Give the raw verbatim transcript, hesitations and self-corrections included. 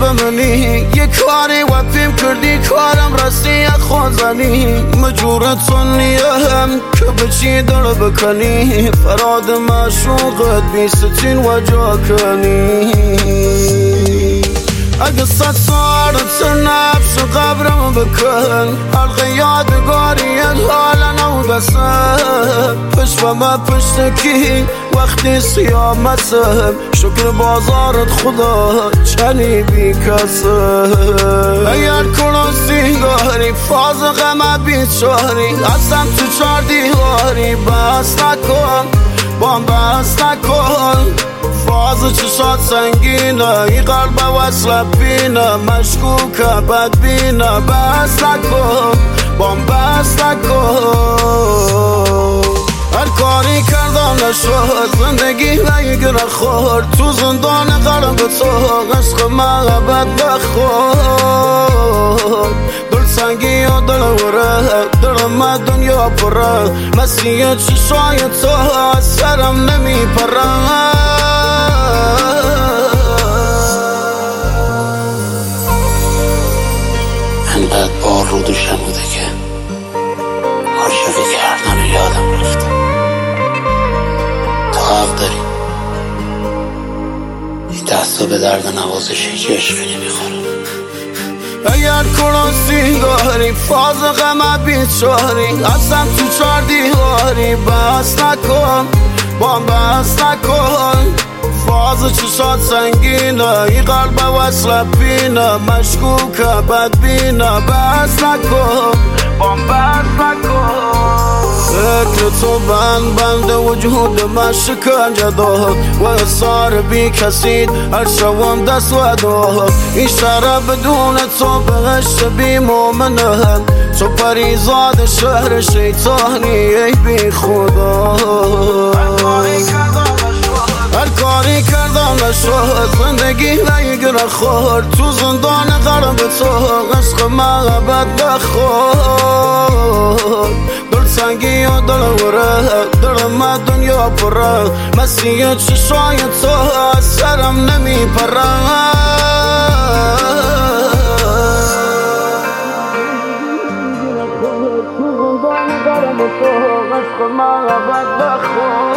منی یه کاری و فیلم کردی کارم راستی خوزنی مجورتون نیم که بچی در بکنی فراد معشوقت بیستین و جا کنی اگه صد سارت نفس قبرم بکن حلقه یادگاریت حالا نو بسم پشت و ما پشت کی وقتی سیامتم شکر بازارت خدا چنی بی کسم اگر کنو سیگاری فاز غم بیچاری اصلا تو چار دیواری بس نکن بام بس نکن فاز چشات سنگینه ای قلب وصل بینه مشکوکه بدبینه بس نکن بام بس نکن هر کاری کردم نشد زندگی نگیره خور تو زندان قلب تو عشق محبت بخور دل سنگی و دل وره دلم دنیا پره مسیح چشای تو از سرم نمی پره انقدر بار رو دوشم بوده که عاشقی کردن یادم رفته تو حق داری این دستا به درد نوازش هیچ عشقی نمیخوره اگر کنو سیگاری فاز غم بیچاری اصلا تو چار دیواری بس نکن بام بس نکن فاز چشات سنگینه ای قلب وصل بینه مشکوکه بدبینه بس نکن بام بس نکن فکر تو بند بند وجود من شکنجه داد و اصار بی کسید هر شوم دست و داد این شهر بدون تو بهشت بی مومنه تو پریزاد شهر شیطانی ای بی خدا هر کاری کردم نشد زندگی نگیره خور تو زندان قلب تو عشق محبت بخور دل سنگی و دل وره دلم دنیا پره مسیح چشای تو از سرم نمی پره تو زندان قلب تو عشق محبت بخور